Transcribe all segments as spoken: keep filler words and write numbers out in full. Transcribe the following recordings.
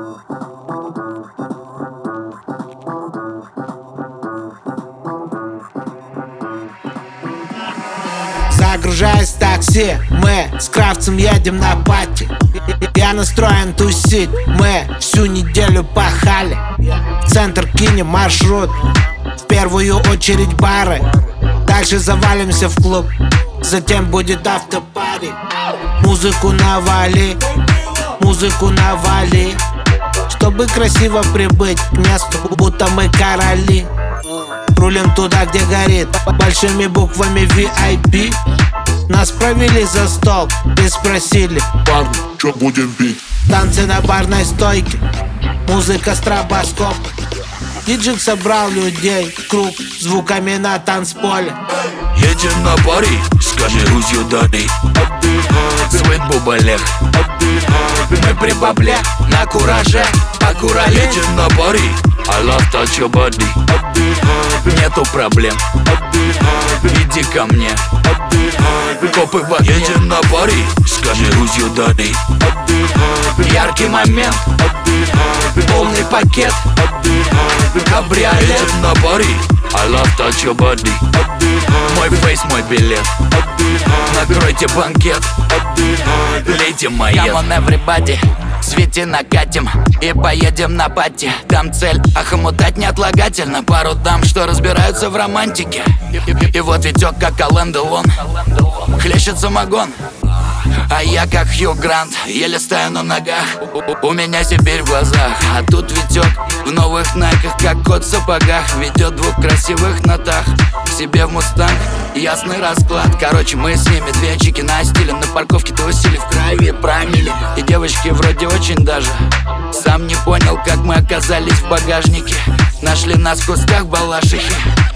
Загружаясь в такси, мы с Кравцем едем на пати. Я настроен тусить, мы всю неделю пахали. В центр кинем маршрут, в первую очередь бары. Дальше завалимся в клуб, затем будет автопари. Музыку навали, музыку навали, чтобы красиво прибыть к месту, будто мы короли. Рулим туда, где горит большими буквами ви ай пи. Нас провели за стол и спросили: парни, чё будем пить? Танцы на барной стойке, музыка стробоскоп. Диджей собрал людей в круг звуками на танцполе. Едем на пари, скажи, who's your daddy? Свет бубалех, мы при бабле, на кураже, аккурали. Едем на пари, I love touch your body. Нету проблем, иди ко мне. Копы в огне. Едем на пари, скажи, who's your daddy? Яркий момент, полный пакет, кабриолет. Едем на пари, I love touch your body. Мой фейс, мой билет, накройте банкет, лейте моет. Come on everybody, свети накатим и поедем на пати. Там цель охомутать неотлагательно пару дам, что разбираются в романтике. И, и, и вот Витек как Ален Делон, хлещет самогон, а я как Хью Грант, еле стою на ногах. У, у меня Сибирь в глазах, а тут Витек в новых найках, как кот в сапогах. Ведет двух красивых нотах к себе в мустанг, ясный расклад. Короче, мы с ними две чики на стиле. На парковке тусили, в крови промили. И девочки вроде очень даже. Сам не понял, как мы оказались в багажнике. Нашли нас в кустах балашихи.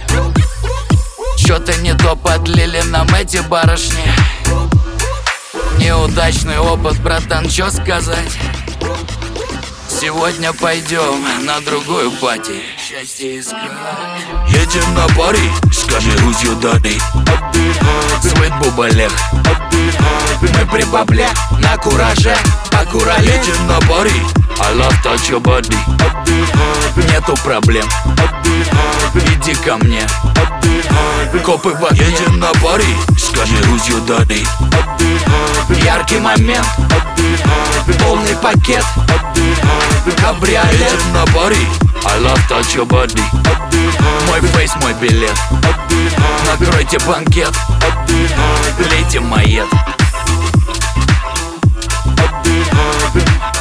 Чё-то не то подлили нам эти барышни. Неудачный опыт, братан, чё сказать? Сегодня пойдем на другую пати. Счастье искать. Едем на пари, скажи, who's your daddy? Свет бубалех, мы при бабле, на кураже, аккурали. Едем на пари, I love touch your body. Нету проблем, иди ко мне. Копы в огне. Едем на пари, скажи, who's your daddy? Яркий момент, полный пакет, кабриолет. Едем на пари, I love touch your body. Мой фейс, мой билет, накройте банкет, лейте моет.